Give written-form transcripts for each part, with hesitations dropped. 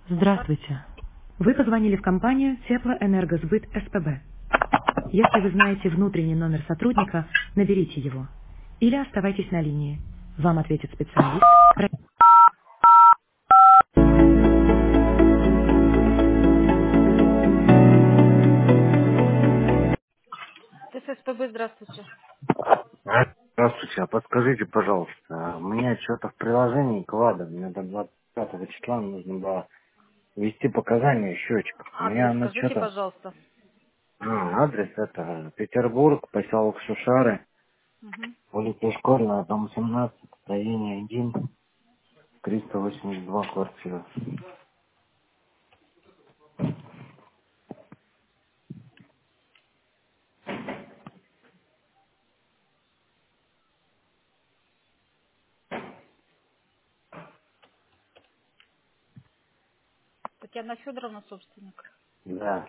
Здравствуйте. Вы позвонили в компанию Теплоэнергосбыт СПБ. Если вы знаете внутренний номер сотрудника, наберите его. Или оставайтесь на линии. Вам ответит специалист. СПБ, здравствуйте. Здравствуйте, а подскажите, пожалуйста, у меня что-то в приложении клада, мне до 25 числа нужно было ввести показания счетчика. У меня Адрес оно скажите, что-то... пожалуйста. адрес это Петербург, поселок Шушары, Мгм. улица Школьная, дом 17, строение 1, 382 квартира. Татьяна Федоровна, собственник. Да.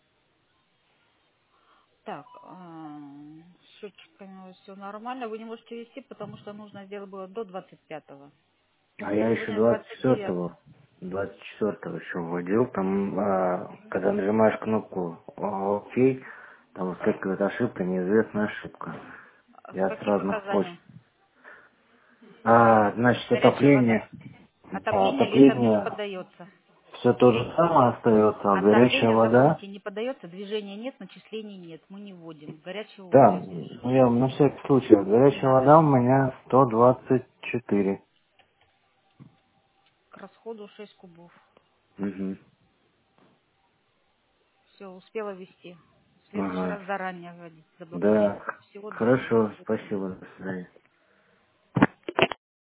Так, с счетчиками все нормально. Вы не можете вести, потому что нужно сделать было до 25-го. А я еще Сегодня 29-го. 24 еще вводил, там, когда нажимаешь кнопку ОК, там выскакивает ошибка, неизвестная ошибка. Я с Какие разных почт. показания? Значит, Горячая вода. отопление. Да, Отопление летом не отопление подается. все то же самое остается, а горячая Отопление, вода. запомните, не подается, движения нет, начислений нет. Мы не вводим. Горячую воду Да, если ну я на всякий случай. Горячая надо. вода у меня 124. К расходу 6 кубов. Угу. Все, успела ввести. В следующий Ага. раз заранее вводить. Да. Заблаговременно. Всего доброго. До Хорошо, свидания. спасибо, до свидания.